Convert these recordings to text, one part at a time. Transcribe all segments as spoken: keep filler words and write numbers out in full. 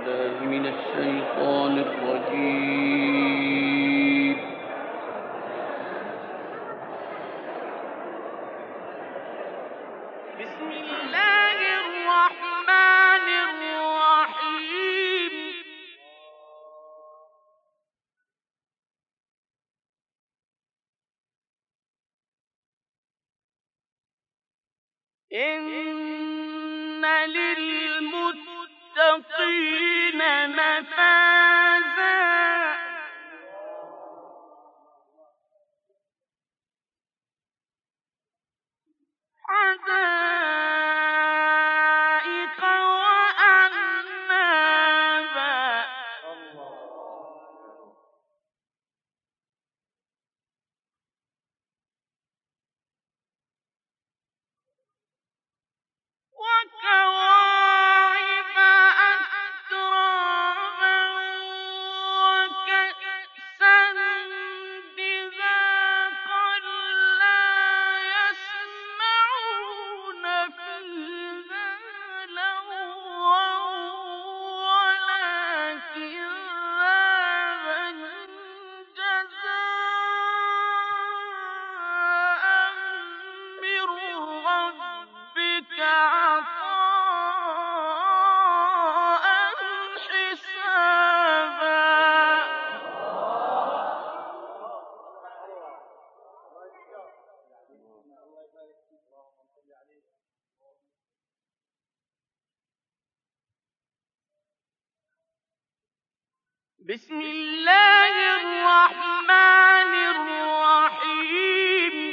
بالله من الشيطان الرجيم. بسم الله الرحمن الرحيم. إن للمتقين مفازا حدائق وأعنابا وكواعب أترابا وكأسا دهاقا لا يسمعون فيها لغوا ولا كذابا جزاء من ربك عطاء حسابا. بسم الله الرحمن الرحيم.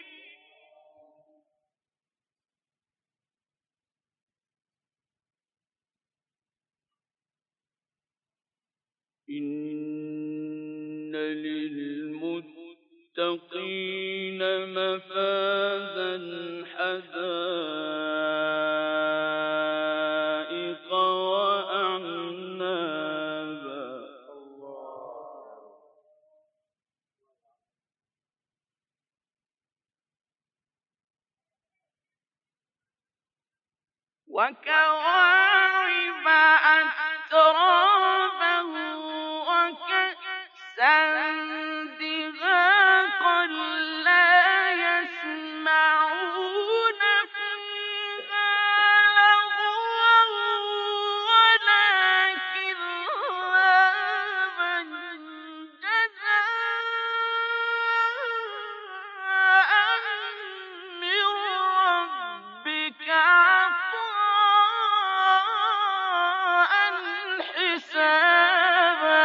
إن للمتقين مفازا حدائق وأعنابا وكواعب أترابا وكأسا دهاقا لا يسمعون فيها لغوا ولا كذابا جزاء من ربك عطاء حسابا.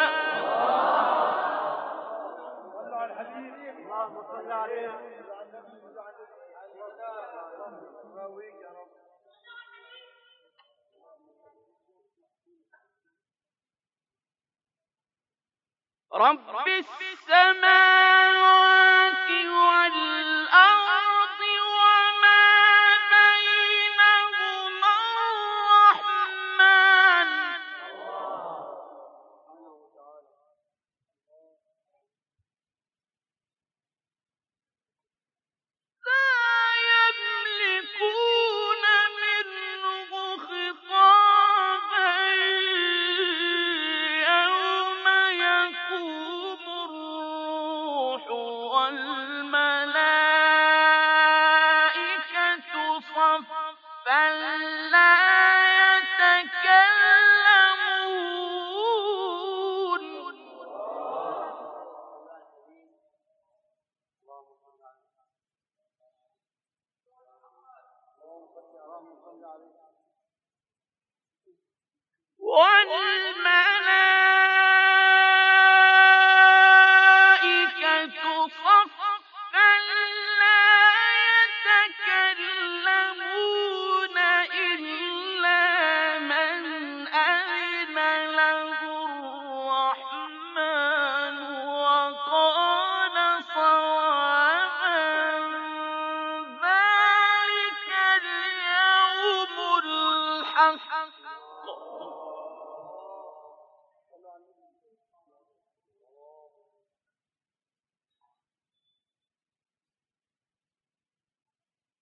رب السماوات والأرض وما بينهما الرحمن لا يملكون منه خطابا يوم يقوم الروح والملائكة صفا لا يتكلمون والملائكة صفا لا يتكلمون إلا من أذن له الرحمن وقال صوابا. ذلك اليوم الحق.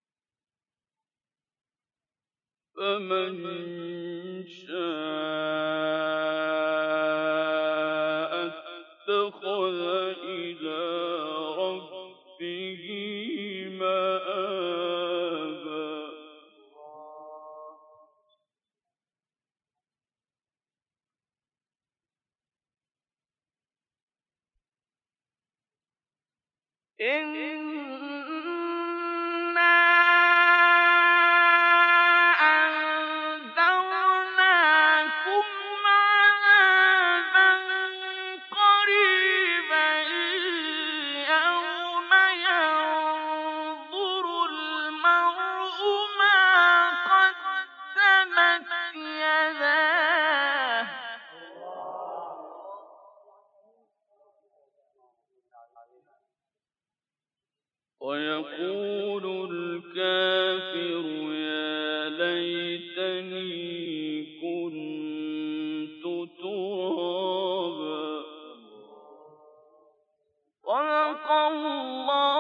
فمن شاء اتَّخَذَ إِلَىٰ رَبِّهِ مَآبًا إِنَّا أَنذَرْنَاكُمْ عَذَابًا قَرِيبًا يَوْمَ يَنظُرُ الْمَرْءُ مَا قَدَّمَتْ يَدَاهُ وَيَقُولُ الْكَافِرُ يَا لَيْتَنِي كُنتُ تُرَابًا. صدق الله